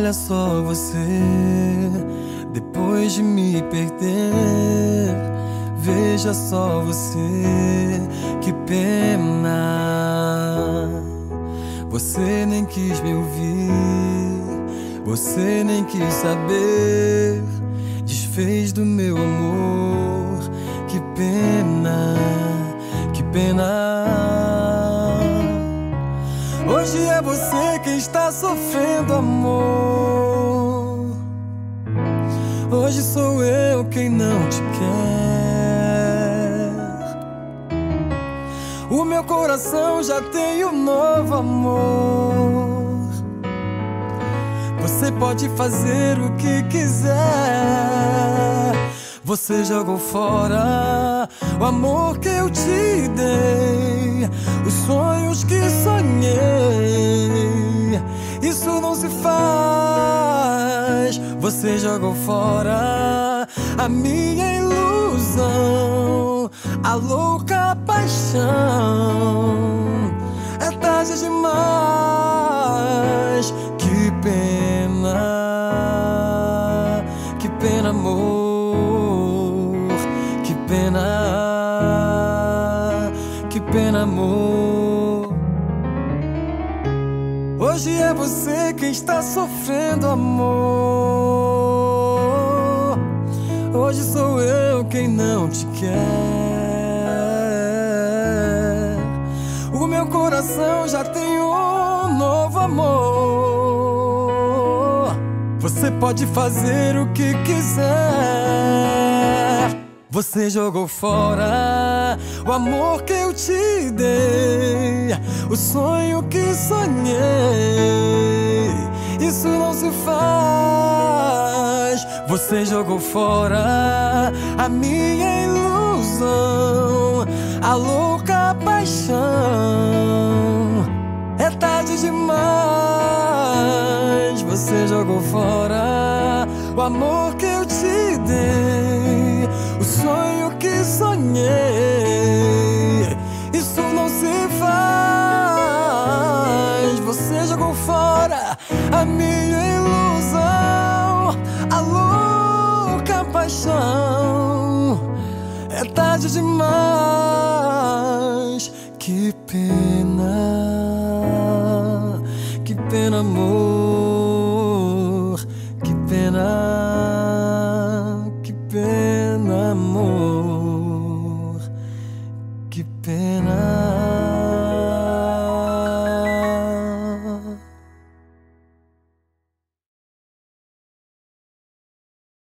Olha só você, depois de me perder, veja só você, que pena. Você nem quis me ouvir, você nem quis saber, desfez do meu amor, que pena, que pena. Hoje é você quem está sofrendo, amor. Hoje sou eu quem não te quer. O meu coração já tem um novo amor. Você pode fazer o que quiser. Você jogou fora o amor que eu te dei, os sonhos que sonhei. Isso não se faz. Você jogou fora a minha ilusão, a louca paixão. É tarde demais. Que pena, que pena, amor. Que pena, que pena, amor. Hoje é você quem está sofrendo, amor. Hoje sou eu quem não te quer. O meu coração já tem um novo amor. Você pode fazer o que quiser. Você jogou fora o amor que eu te dei, o sonho que sonhei. Isso não se faz. Você jogou fora a minha ilusão, a louca paixão. É tarde demais. Você jogou fora o amor que eu te dei, o sonho que sonhei. Isso não se faz. Você jogou fora a minha ilusão, a louca paixão. É tarde demais. Que pena, que pena, amor. Que pena, que pena, amor. Que pena.